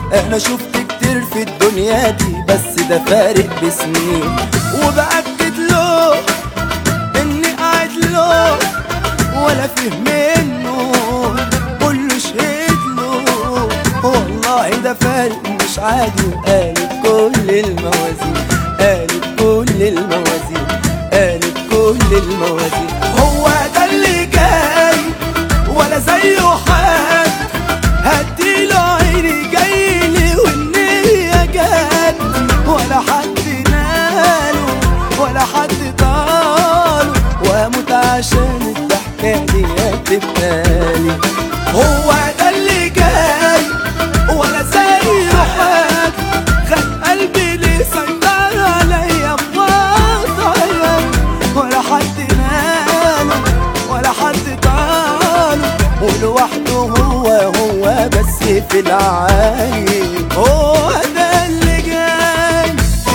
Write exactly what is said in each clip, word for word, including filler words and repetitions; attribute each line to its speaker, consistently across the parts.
Speaker 1: انا شفت كتير في الدنيا دي بس ده فارق بسنين، وبأكد له اني قاعد له ولا فيه منه كله شهد له، والله ده فارق مش عادي. وقالت كل الموازين، قالت كل الموازين، قالت كل الموازين. هو ده اللي جاي ولا زيه حد، هديله عيني جايلي والنية جت، ولا حد ناله ولا حد طاله، واموت عشان الضحكة دي تبقالي. هو ده اللي جاي ولا زيه حد، خد قلبي ليه سيطر عليا بوضعي، ولا حد ناله ولا حد طاله، ولوحده هو هو بس في العالي. هو ده اللي جاي.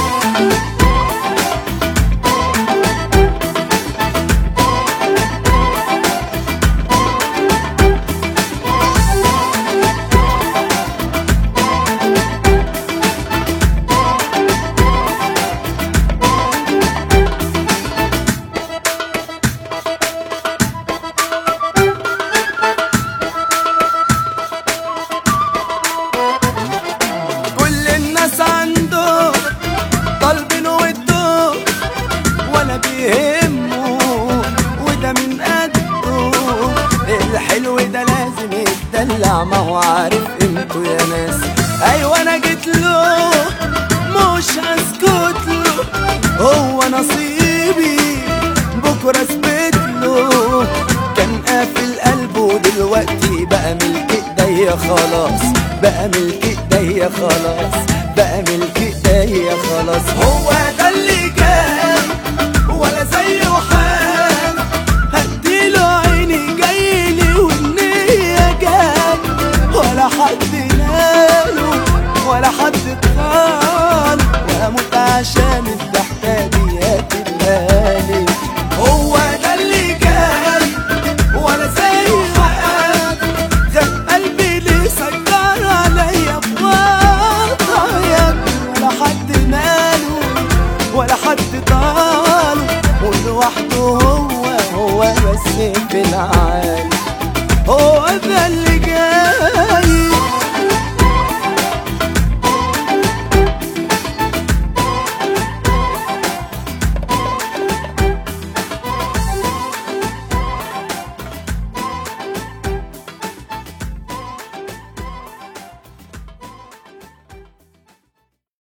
Speaker 1: عنده طالبين وده ولا بيهمه، وده من قده الحلو ده لازم يتدلع، ما هو عارف قيمته يا ناس. ايوه انا جيت له مش هسكت له، هو نصيبي بكره اثبت له. كان قافل قلبه ودلوقتي بقى ملك ايديا خلاص، بقى ملك ايديا خلاص، بقى ملك ايديا خلاص. هو ده اللي جاي ولا زيه حال، هديله عيني جايلي والنية جاي، ولا حد ناله ولا حد طال، واموت عشان الضحكة دي تبقالي. هو ده اللي جاي ولا زيه حال، خد قلبي ليه سيطر عليا بوضعي، ولا حد ناله ولا حد طاله، ولوحده هو هو بس في العالي. هو ده اللي جاي.